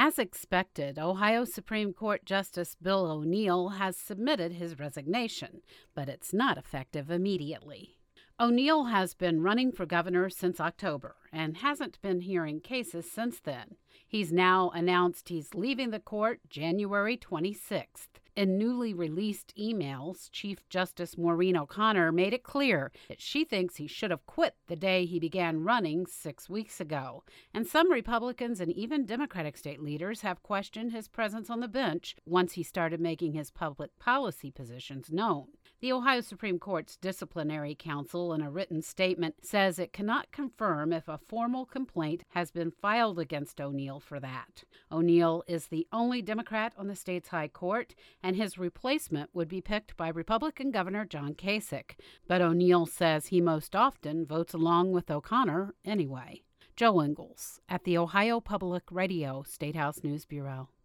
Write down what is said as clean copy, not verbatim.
As expected, Ohio Supreme Court Justice Bill O'Neil has submitted his resignation, but it's not effective immediately. O'Neil has been running for governor since October and hasn't been hearing cases since then. He's now announced he's leaving the court January 26th. In newly released emails, Chief Justice Maureen O'Connor made it clear that she thinks he should have quit the day he began running 6 weeks ago. And some Republicans and even Democratic state leaders have questioned his presence on the bench once he started making his public policy positions known. The Ohio Supreme Court's Disciplinary Council, in a written statement, says it cannot confirm if a formal complaint has been filed against O'Neil for that. O'Neil is the only Democrat on the state's high court, and his replacement would be picked by Republican Governor John Kasich. But O'Neil says he most often votes along with O'Connor anyway. Joe Ingles at the Ohio Public Radio Statehouse News Bureau.